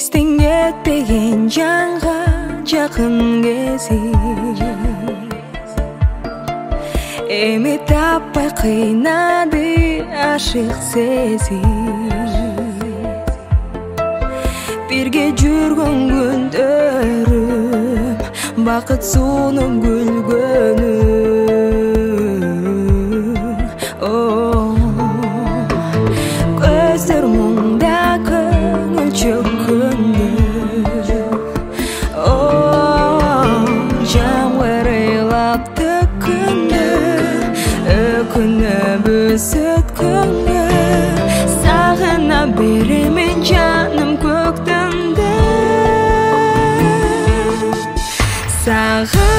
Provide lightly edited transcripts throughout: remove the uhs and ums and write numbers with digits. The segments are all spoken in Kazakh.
Естің етпеген жанға жақын кезіп Эми таппай қинады ашық сезім Бірге жүрген күндерім бақыт суынып гүлгөнүм Көздер мұңда көңіл чөккөнү Жаңбыр ыйлап төккөндө Өкүнөбүз өткөнгө Сагына беремин жаным көктөмдө Сага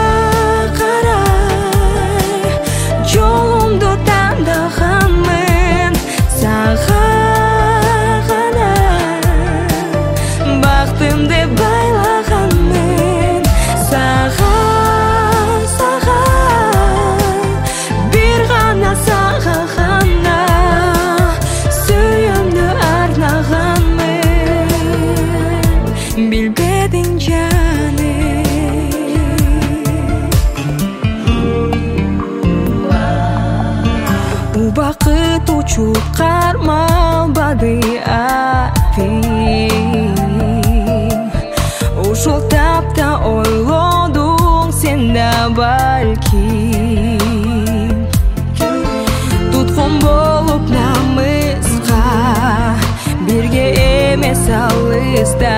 карай жолумду тандаганмын Сага гана бактымды байлаганмын Сага бир гана сага гана сүйүүмдү арнаганмын Билбедиң Убакыт учуп кармалбады атым Ушул тапта ойлодуң сен да балким Туткун болуп намыска бирге эмес алыста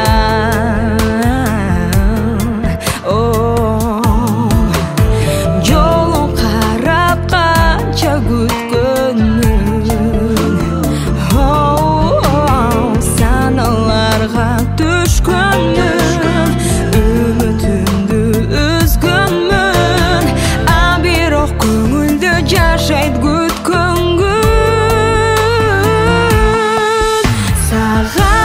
Жолун карап канча саналарга түшкөнмүн Үмүтүмдү үзгөнмүн А бирок көңүлдө жашайт күткөн күн Сага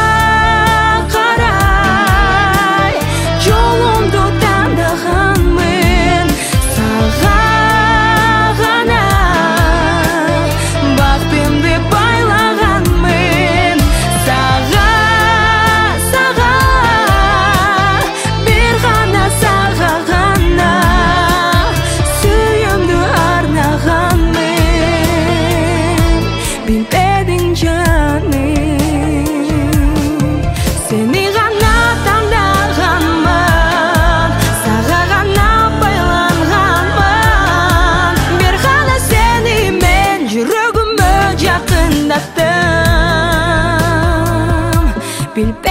карай жолумду тандаганмын Сага гана бактымды байлаганмын Сага бир гана сага гана сүйүүмдү арнаганмын Билбедиң жаным Сени гана тандаганмын Сага гана байланганмын Бир гана сени мен жүрөгүмө жакындаттым